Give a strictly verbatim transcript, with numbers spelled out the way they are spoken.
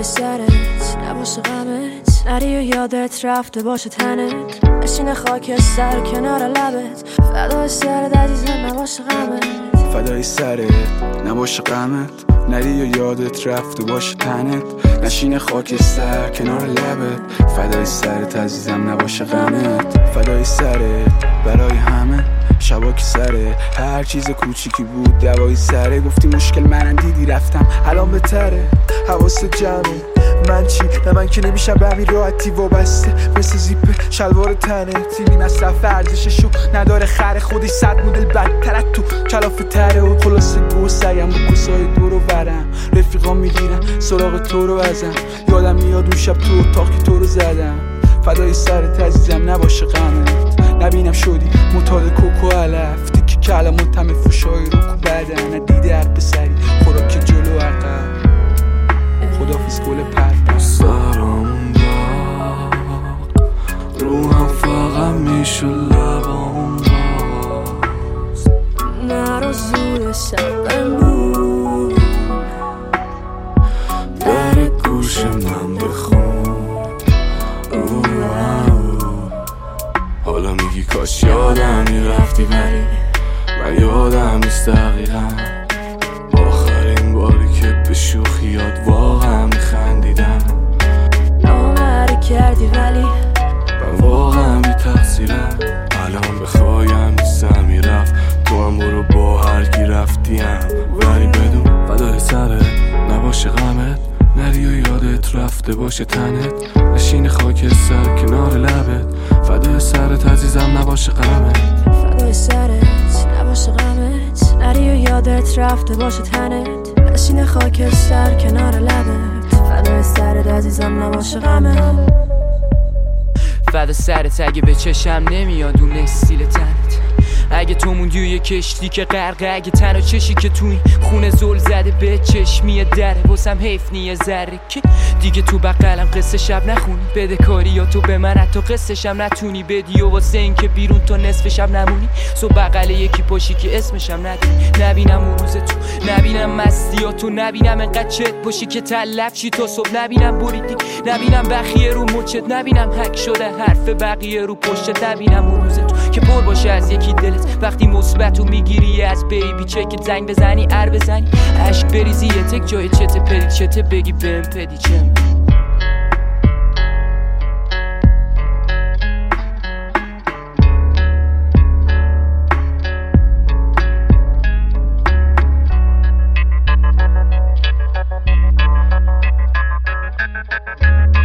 فدای سرت نباشه غمت، نری و یادت رفته باشه تنت، نشینه خاک سر کنار لبت. فدای سرت عزیزم نباشه غمت، فدای سرت نباشه غمت، نری و یادت رفته باشه تنت، نشینه خاک سر کنار لبت. فدای سرت عزیزم نباشه غمت، فدای سرت برای همه شبا که سره هر چیز کوچیکی بود دوای سره. گفتی مشکل منم دیدی رفتم الان بهتره، حواست جمعه من چی؟ نه من که نمیشم به همین راحتی وابسته مثل زیپ شلوار تنه. تیمی مصرف ارزششو نداره خره، خودش صد مدل بدتر از تو کلاف تره. و خلاصه گو سگم با کسای دور و برم، رفیقام میگیرن سراغ تو رو بزن. یادم میاد اون شب تو اتاق که تو رو زدم. فدای سرت عزیزم نباشه غمت، نبینم شدی متاد کوکو علف، تیکی کلمون تم فوشای رو کو بدن. ندیده حق بسری خوراک جلو عقب، خدافیز گل پر سرم داغ، روحم فقط میشه لبام باز. نرو زود شبم بود در گوش من بخون. حالا میگی کاش یادم میرفتی، ولی من یادم نیست دقیقا آخرین باری که به شوخیات واقعا میخندیدم. نامره کردی ولی من واقعا بی تقصیرم، الان بخوایم نیستم میرفت تو هم برو با هر کی رفتیم. ولی بدون فدای سرت نباشه غمت، نری و یادت رفته باشه تنت، نشین خاک سر کنار لبت. فدای سرت عزیزم نباشه غمت، فدای سرت نباشه غمت، نری و یادت رفته باشه تنت، نشین خاک سر کنار لبت. فدای سرت عزیزم نباشه غمت. فدا سرت اگه به چشم نمیاد اون استیل تنت، اگه تو موندی و یه کشتی که غرقه، اگه تنها چشی که تو این خونه زل زده به چشمی دره. واسم حیف نیه ذره که دیگه تو بقلم قصه شب نخونی، بده کاری یا تو به من حتی قصه شم نتونی بدی. و واسه این که بیرون تا نصف شب نمونی، سو بقله یکی پاشی که اسمشم ندونی. نبینم اون روز تو، نبینم مستیاتو، نبینم انقدر چت باشی که تلف چی تا صبح، نبینم بریدی، نبینم بخیه رو مچت، نبینم حک شده حرف بقیه رو پشتت. نبینم اون روز تو که پر باشه از یکی دلت، وقتی مثبتو میگیری از بیبی چک زنگ بزنی ار بزنی عشق بریزی یه تک جای چته پدی چته بگی بهم پدی چم. Thank you.